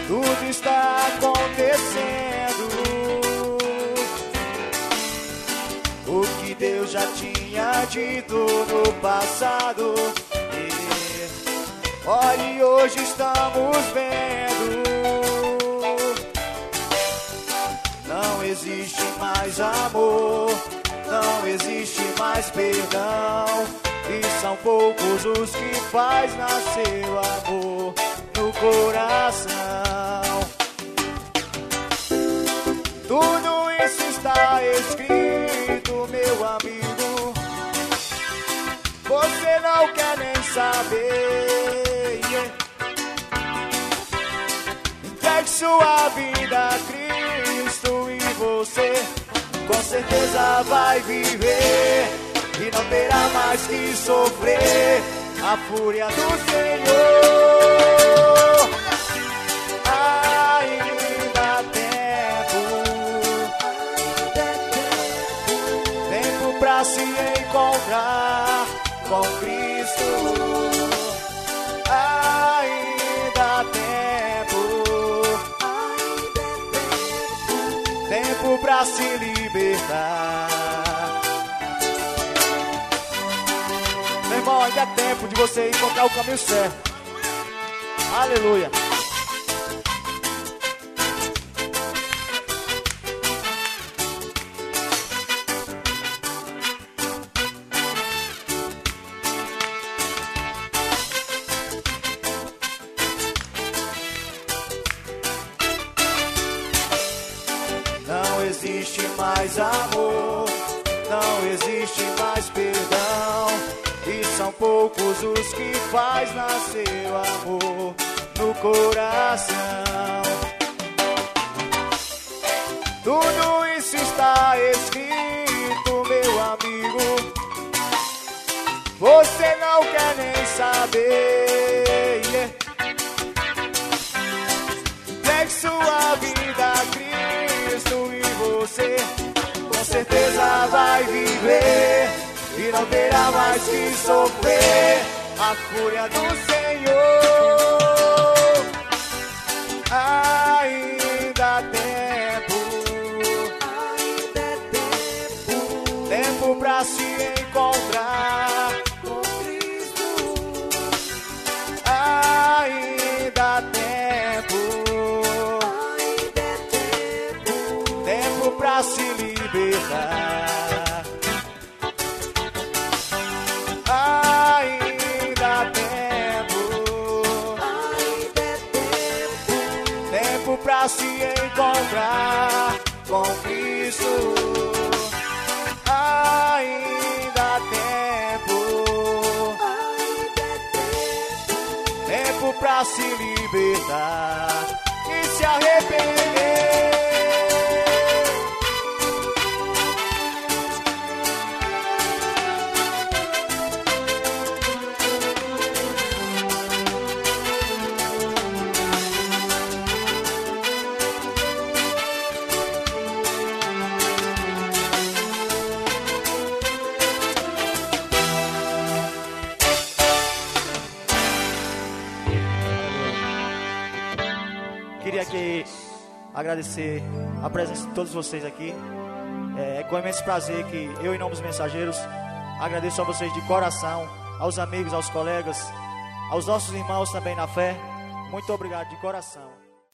tudo está acontecendo. O que Deus já tinha dito no passado. Olhe, hoje estamos vendo. Não existe mais amor, não existe mais perdão. E são poucos os que faz nascer o amor no coração. Tudo isso está escrito, meu amigo. Você não quer nem saber. Entregue sua vida a Cristo e você com certeza vai viver. E não terá mais que sofrer a fúria do Senhor. Ainda há tempo, tempo pra se encontrar com Cristo. Ainda há tempo, tempo pra se libertar. Meu irmão, ainda é tempo de você encontrar o caminho certo. Aleluia. Não existe mais amor, não existe mais perdão. E são poucos os que faz nascer o amor no coração. Tudo isso está escrito, meu amigo. Você não quer nem saber. Entregue sua vida a Cristo e você com certeza vai viver. E não terá mais que sofrer a fúria do Senhor. Ainda há tempo, tempo pra se encontrar com Cristo. Ainda há tempo, tempo pra se libertar. Ainda há tempo, tempo pra se encontrar com Cristo. Ainda há tempo, tempo pra se libertar e se arrepender. Queria aqui agradecer a presença de todos vocês aqui. É com imenso prazer que eu, em nome dos mensageiros, agradeço a vocês de coração, aos amigos, aos colegas, aos nossos irmãos também na fé. Muito obrigado de coração.